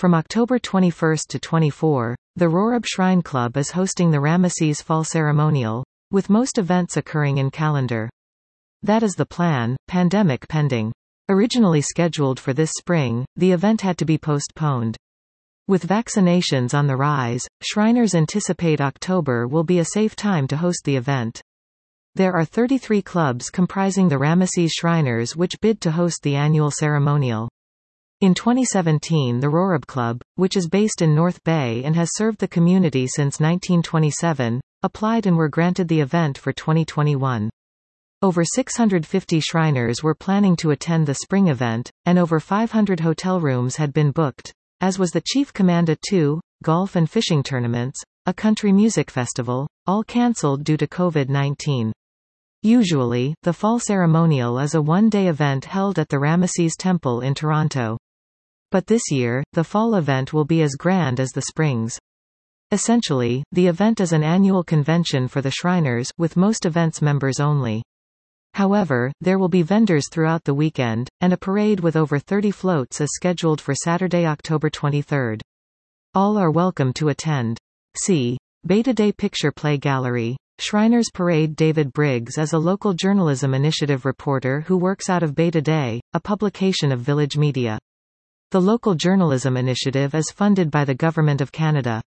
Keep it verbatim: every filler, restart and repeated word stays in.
From October twenty-first to twenty-fourth, the Rorab Shrine Club is hosting the Ramesses Fall Ceremonial, with most events occurring in calendar. That is the plan, pandemic pending. Originally scheduled for this spring, the event had to be postponed. With vaccinations on the rise, Shriners anticipate October will be a safe time to host the event. There are thirty-three clubs comprising the Ramesses Shriners which bid to host the annual ceremonial. In twenty seventeen, the Rorab Club, which is based in North Bay and has served the community since nineteen twenty-seven, applied and were granted the event for twenty twenty-one. Over six hundred fifty Shriners were planning to attend the spring event, and over five hundred hotel rooms had been booked, as was the Chief Commanda two, golf and fishing tournaments, a country music festival, all cancelled due to COVID nineteen. Usually, the Fall Ceremonial is a one-day event held at the Ramesses Temple in Toronto. But this year, the fall event will be as grand as the springs. Essentially, the event is an annual convention for the Shriners, with most events members only. However, there will be vendors throughout the weekend, and a parade with over thirty floats is scheduled for Saturday, October twenty-third. All are welcome to attend. See Beta Day Picture Play Gallery. Shriners Parade. David Briggs is a local journalism initiative reporter who works out of Beta Day, a publication of Village Media. The local journalism initiative is funded by the Government of Canada.